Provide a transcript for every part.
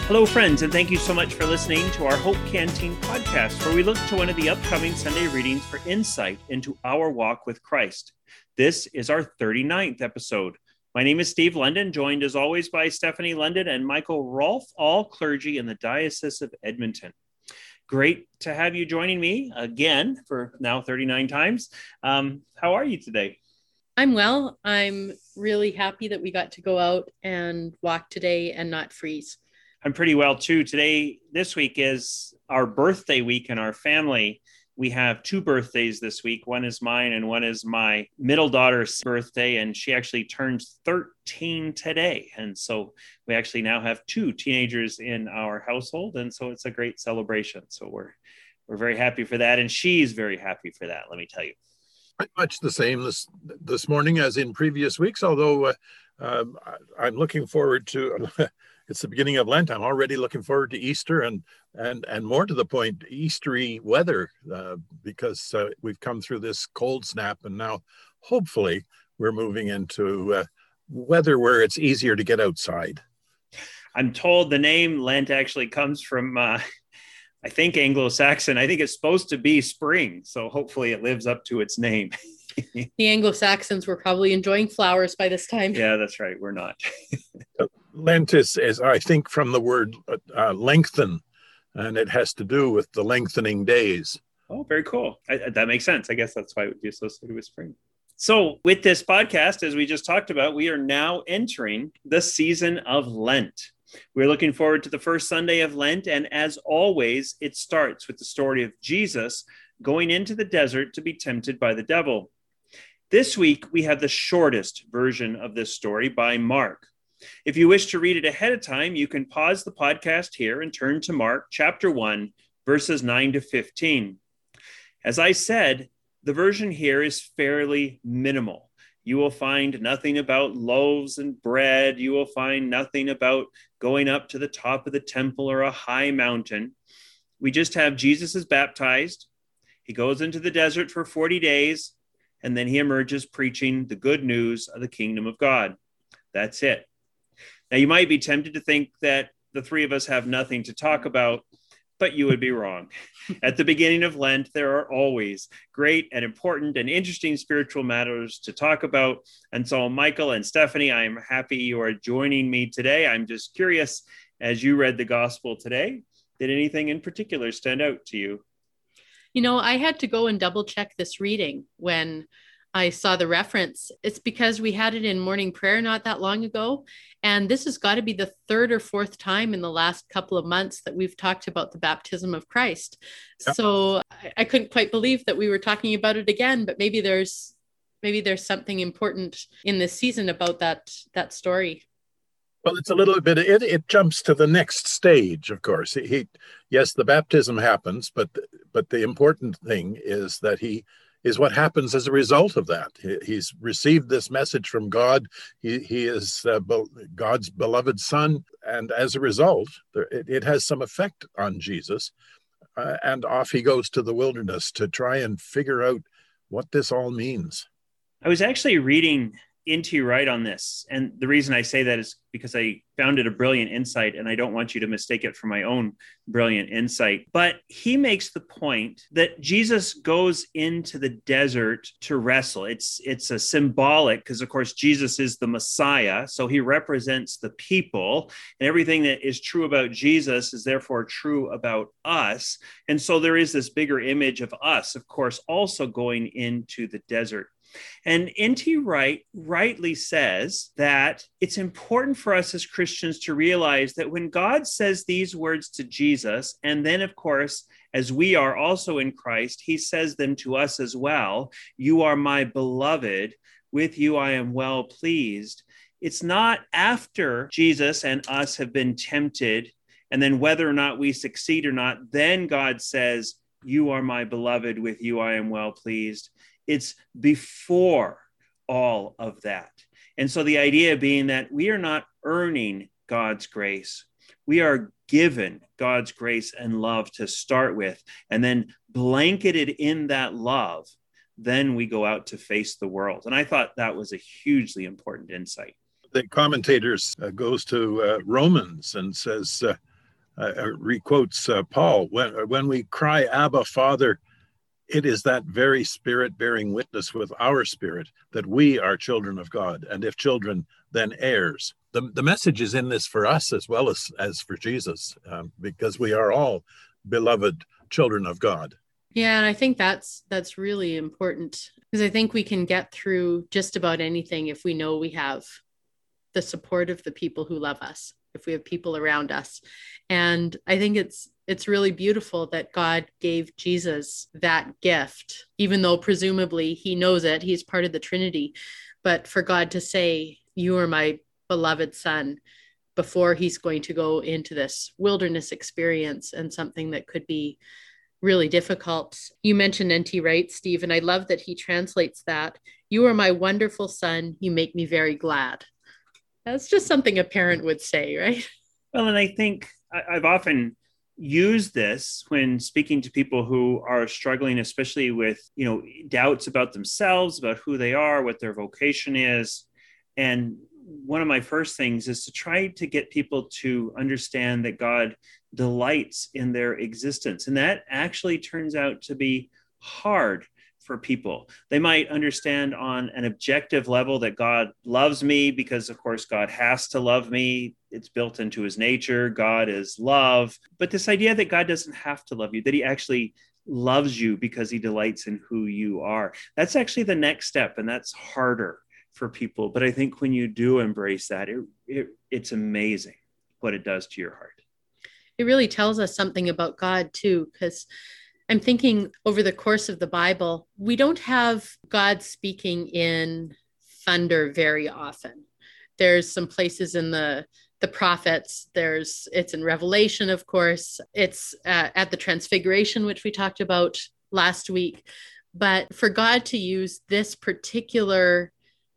Hello, friends, and thank you so much for listening to our Hope Canteen podcast, where we look to one of the upcoming Sunday readings for insight into our walk with Christ. This is our 39th episode. My name is Steve London, joined as always by Stephanie London and Michael Rolfe, all clergy in the Diocese of Edmonton. Great to have you joining me again for now 39 times. How are you today? I'm well. I'm really happy that we got to go out and walk today and not freeze. I'm pretty well too. This week is our birthday week in our family. We have two birthdays this week. One is mine and one is my middle daughter's birthday. And she actually turns 13 today. And so we actually now have two teenagers in our household. And so it's a great celebration. So we're very happy for that. And she's very happy for that, let me tell you. Pretty much the same this morning as in previous weeks, although I'm looking forward to... It's the beginning of Lent. I'm already looking forward to Easter and more to the point, Eastery weather, because we've come through this cold snap and now hopefully we're moving into weather where it's easier to get outside. I'm told the name Lent actually comes from, I think, Anglo-Saxon. I think it's supposed to be spring, so hopefully it lives up to its name. The Anglo-Saxons were probably enjoying flowers by this time. Yeah, that's right. We're not. Lent is, I think, from the word lengthen, and it has to do with the lengthening days. Oh, very cool. That makes sense. I guess that's why it would be associated with spring. So with this podcast, as we just talked about, we are now entering the season of Lent. We're looking forward to the first Sunday of Lent, and as always, it starts with the story of Jesus going into the desert to be tempted by the devil. This week, we have the shortest version of this story by Mark. If you wish to read it ahead of time, you can pause the podcast here and turn to Mark chapter 1, verses 9 to 15. As I said, the version here is fairly minimal. You will find nothing about loaves and bread. You will find nothing about going up to the top of the temple or a high mountain. We just have Jesus is baptized. He goes into the desert for 40 days, and then he emerges preaching the good news of the kingdom of God. That's it. Now, you might be tempted to think that the three of us have nothing to talk about, but you would be wrong. At the beginning of Lent, there are always great and important and interesting spiritual matters to talk about. And so, Michael and Stephanie, I am happy you are joining me today. I'm just curious, as you read the gospel today, did anything in particular stand out to you? You know, I had to go and double check this reading when I saw the reference. It's because we had it in morning prayer not that long ago. And this has got to be the third or fourth time in the last couple of months that we've talked about the baptism of Christ. Yep. So I couldn't quite believe that we were talking about it again, but maybe there's something important in this season about that story. Well, it's a little bit, it jumps to the next stage, of course. Yes, the baptism happens, but the important thing is that he is what happens as a result of that. He's received this message from God. He is God's beloved son. And as a result, it has some effect on Jesus. And off he goes to the wilderness to try and figure out what this all means. I was actually reading N.T. Wright on this. And the reason I say that is because I found it a brilliant insight, and I don't want you to mistake it for my own brilliant insight. But he makes the point that Jesus goes into the desert to wrestle. It's a symbolic, because of course Jesus is the Messiah, so he represents the people, and everything that is true about Jesus is therefore true about us. And so there is this bigger image of us, of course, also going into the desert. And N.T. Wright rightly says that it's important for us as Christians to realize that when God says these words to Jesus, and then, of course, as we are also in Christ, he says them to us as well. You are my beloved. With you I am well pleased. It's not after Jesus and us have been tempted, and then whether or not we succeed or not, then God says, you are my beloved. With you I am well pleased. It's before all of that. And so the idea being that we are not earning God's grace. We are given God's grace and love to start with, and then blanketed in that love, then we go out to face the world. And I thought that was a hugely important insight. The commentators goes to Romans and says, requotes Paul, when we cry, Abba, Father, it is that very Spirit bearing witness with our spirit that we are children of God, and if children, then heirs. The message is in this for us as well as for Jesus, because we are all beloved children of God. Yeah, and I think that's really important, because I think we can get through just about anything if we know we have the support of the people who love us, if we have people around us. And I think it's really beautiful that God gave Jesus that gift, even though presumably he knows it, he's part of the Trinity. But for God to say, you are my beloved son, before he's going to go into this wilderness experience and something that could be really difficult. You mentioned N.T. Wright, Steve, and I love that he translates that. You are my wonderful son. You make me very glad. That's just something a parent would say, right? Well, and I think I've often used this when speaking to people who are struggling, especially with, doubts about themselves, about who they are, what their vocation is. And one of my first things is to try to get people to understand that God delights in their existence. And that actually turns out to be hard for people. They might understand on an objective level that God loves me because, of course, God has to love me. It's built into his nature. God is love. But this idea that God doesn't have to love you, that he actually loves you because he delights in who you are, that's actually the next step. And that's harder for people. But I think when you do embrace that, it's amazing what it does to your heart. It really tells us something about God too, because I'm thinking over the course of the Bible, we don't have God speaking in thunder very often. There's some places in the prophets, it's in Revelation, of course, it's at the Transfiguration, which we talked about last week. But for God to use this particular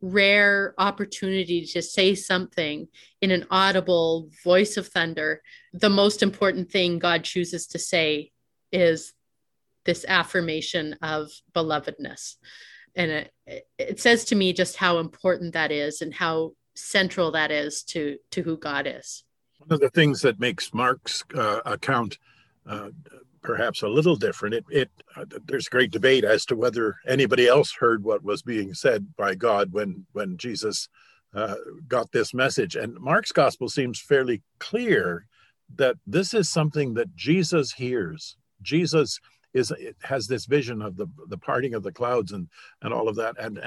rare opportunity to say something in an audible voice of thunder, the most important thing God chooses to say is this affirmation of belovedness. And it says to me just how important that is and how central that is to who God is. One of the things that makes Mark's account perhaps a little different, there's great debate as to whether anybody else heard what was being said by God when Jesus got this message. And Mark's gospel seems fairly clear that this is something that Jesus hears. Jesus has this vision of the parting of the clouds and all of that, and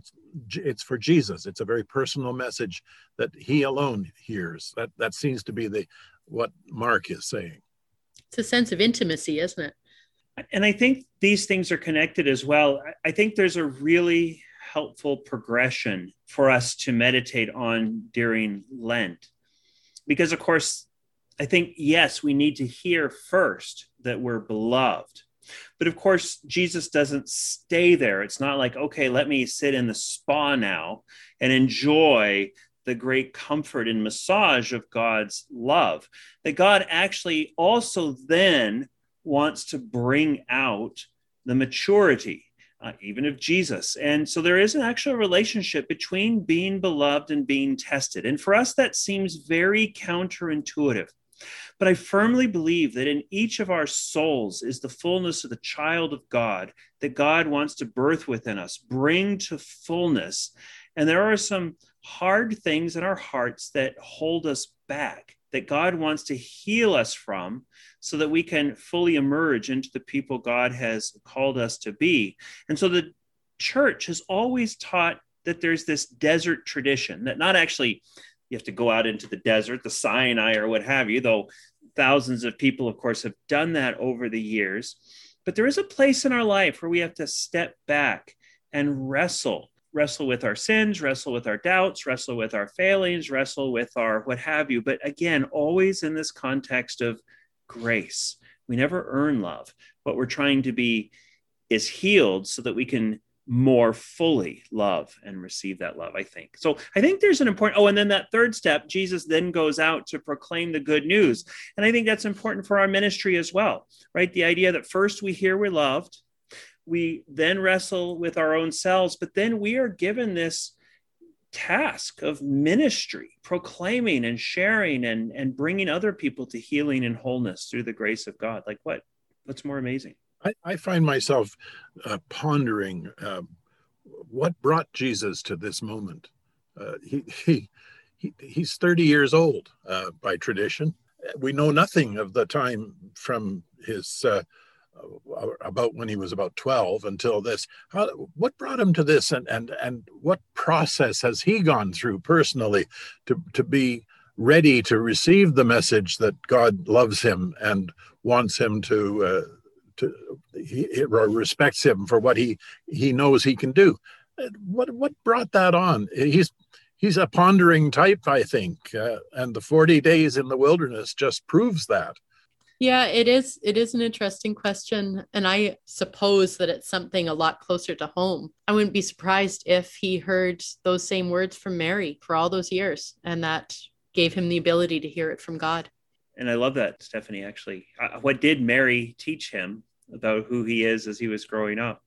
it's for Jesus. It's a very personal message that he alone hears. That seems to be what Mark is saying. It's a sense of intimacy, isn't it? And I think these things are connected as well. I think there's a really helpful progression for us to meditate on during Lent, because of course, I think, yes, we need to hear first that we're beloved. But of course, Jesus doesn't stay there. It's not like, okay, let me sit in the spa now and enjoy the great comfort and massage of God's love. That God actually also then wants to bring out the maturity, even of Jesus. And so there is an actual relationship between being beloved and being tested. And for us, that seems very counterintuitive. But I firmly believe that in each of our souls is the fullness of the child of God that God wants to birth within us, bring to fullness. And there are some hard things in our hearts that hold us back, that God wants to heal us from so that we can fully emerge into the people God has called us to be. And so the church has always taught that there's this desert tradition, that not actually you have to go out into the desert, the Sinai or what have you, though thousands of people, of course, have done that over the years. But there is a place in our life where we have to step back and wrestle with our sins, wrestle with our doubts, wrestle with our failings, wrestle with our what have you. But again, always in this context of grace. We never earn love. What we're trying to be is healed so that we can more fully love and receive that love, I think. So I think there's an important, and then that third step, Jesus then goes out to proclaim the good news. And I think that's important for our ministry as well, right? The idea that first we hear we're loved, we then wrestle with our own selves, but then we are given this task of ministry, proclaiming and sharing and bringing other people to healing and wholeness through the grace of God. Like what's more amazing? I find myself pondering what brought Jesus to this moment. He's 30 years old by tradition. We know nothing of the time from his about when he was about 12 until this. What brought him to this, and what process has he gone through personally to be ready to receive the message that God loves him and wants him he respects him for what he knows he can do? What brought that on? He's a pondering type, I think, and the 40 days in the wilderness just proves that. Yeah, it is. It is an interesting question. And I suppose that it's something a lot closer to home. I wouldn't be surprised if he heard those same words from Mary for all those years, and that gave him the ability to hear it from God. And I love that, Stephanie, actually. What did Mary teach him about who he is as he was growing up?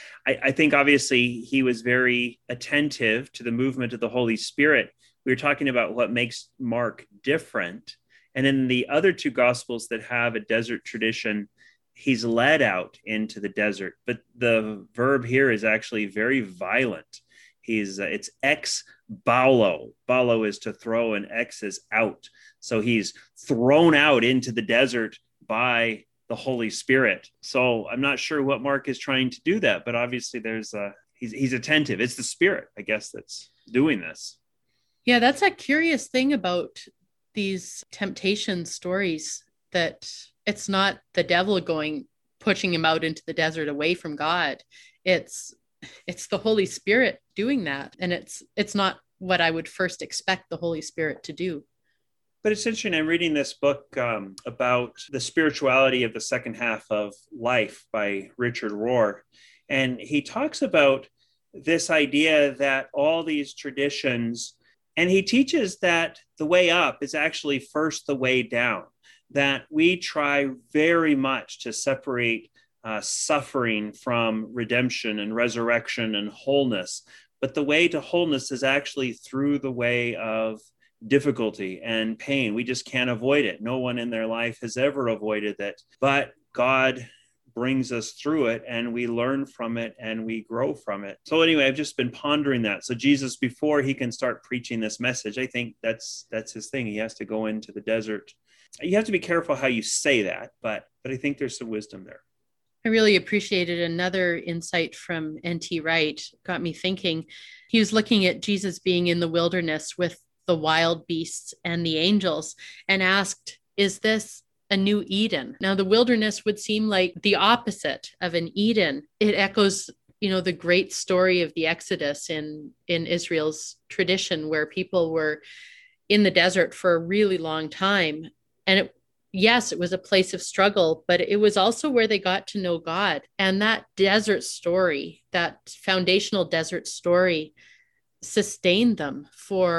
I think obviously he was very attentive to the movement of the Holy Spirit. We were talking about what makes Mark different. And in the other two gospels that have a desert tradition, he's led out into the desert. But the verb here is actually very violent. It's ex baulo. Baulo is to throw, and ex is out. So he's thrown out into the desert by the Holy Spirit. So I'm not sure what Mark is trying to do that, but obviously he's attentive. It's the Spirit, I guess, that's doing this. Yeah, that's a curious thing about these temptation stories, that it's not the devil pushing him out into the desert away from God. It's the Holy Spirit doing that. And it's not what I would first expect the Holy Spirit to do. But it's interesting. I'm reading this book about the spirituality of the second half of life by Richard Rohr. And he talks about this idea that all these traditions, and he teaches that the way up is actually first the way down, that we try very much to separate suffering from redemption and resurrection and wholeness. But the way to wholeness is actually through the way of difficulty and pain. We just can't avoid it. No one in their life has ever avoided that. But God brings us through it, and we learn from it, and we grow from it. So anyway, I've just been pondering that. So Jesus, before he can start preaching this message, I think that's his thing. He has to go into the desert. You have to be careful how you say that, but I think there's some wisdom there. I really appreciated another insight from N.T. Wright. Got me thinking. He was looking at Jesus being in the wilderness with the wild beasts and the angels, and asked, is this a new Eden? Now, the wilderness would seem like the opposite of an Eden. It echoes, the great story of the Exodus in Israel's tradition, where people were in the desert for a really long time. And it was a place of struggle, but it was also where they got to know God. And that desert story, that foundational desert story, sustained them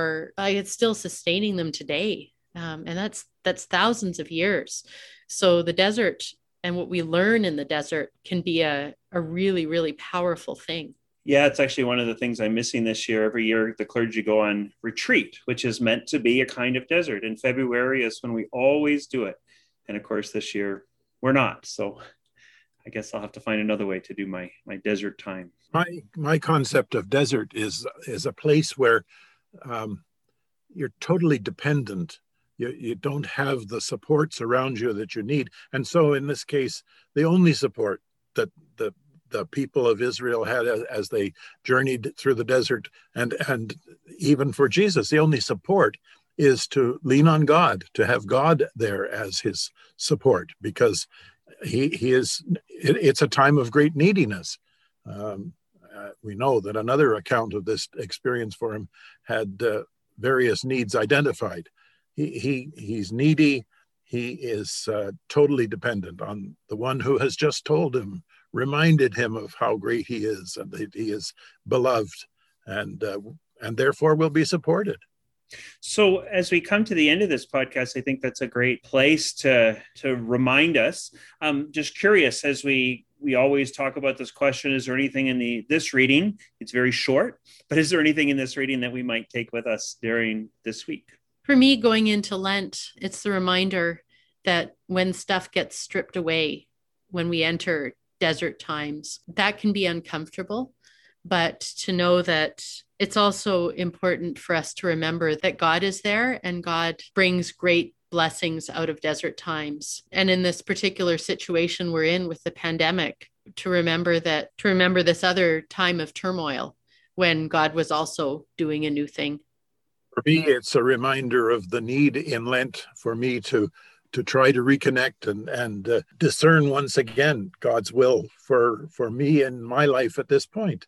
it's still sustaining them today. And that's thousands of years. So the desert and what we learn in the desert can be a really, really powerful thing. Yeah, it's actually one of the things I'm missing this year. Every year, the clergy go on retreat, which is meant to be a kind of desert. And February is when we always do it. And of course, this year, we're not. So I guess I'll have to find another way to do my desert time. My concept of desert is a place where you're totally dependent. You don't have the supports around you that you need. And so in this case, the only support that the people of Israel had as they journeyed through the desert, and even for Jesus, the only support is to lean on God, to have God there as his support, because it's a time of great neediness. We know that another account of this experience for him had various needs identified. He's needy. He is totally dependent on the one who has just told him, reminded him of how great he is, and that he is beloved, and therefore will be supported. So as we come to the end of this podcast, I think that's a great place to remind us. Just curious, as we we always talk about this question, is there anything in this reading? It's very short, but is there anything in this reading that we might take with us during this week? For me, going into Lent, it's the reminder that when stuff gets stripped away, when we enter desert times, that can be uncomfortable. But to know that it's also important for us to remember that God is there and God brings great blessings out of desert times. And in this particular situation we're in with the pandemic, to remember this other time of turmoil when God was also doing a new thing. For me, it's a reminder of the need in Lent for me to try to reconnect and discern once again God's will for me in my life at this point.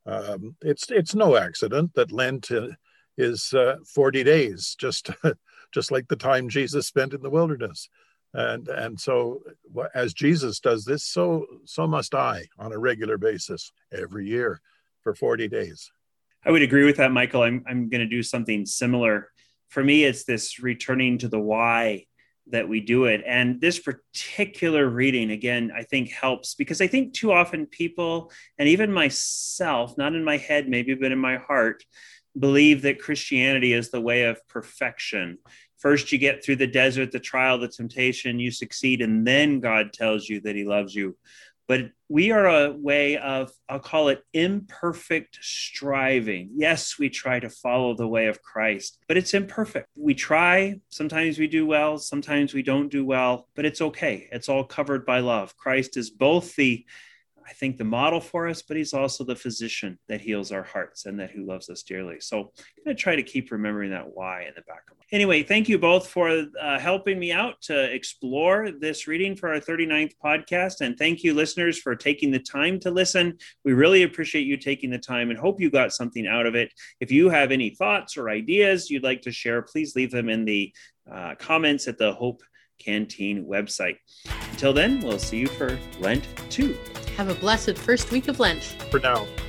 It's no accident that Lent is 40 days, just like the time Jesus spent in the wilderness. And so as Jesus does this, so must I on a regular basis every year for 40 days. I would agree with that, Michael. I'm going to do something similar. For me, it's this returning to the why that we do it. And this particular reading, again, I think helps, because I think too often people, and even myself, not in my head maybe, but in my heart, believe that Christianity is the way of perfection. First, you get through the desert, the trial, the temptation, you succeed, and then God tells you that he loves you. But we are a way of, I'll call it imperfect striving. Yes, we try to follow the way of Christ, but it's imperfect. We try, sometimes we do well, sometimes we don't do well, but it's okay. It's all covered by love. Christ is both the model for us, but he's also the physician that heals our hearts and who loves us dearly. So I'm going to try to keep remembering that why in the back of my. Anyway, thank you both for helping me out to explore this reading for our 39th podcast. And thank you, listeners, for taking the time to listen. We really appreciate you taking the time and hope you got something out of it. If you have any thoughts or ideas you'd like to share, please leave them in the comments at the Hope Canteen website. Until then, we'll see you for Lent 2. Have a blessed first week of Lent. For now.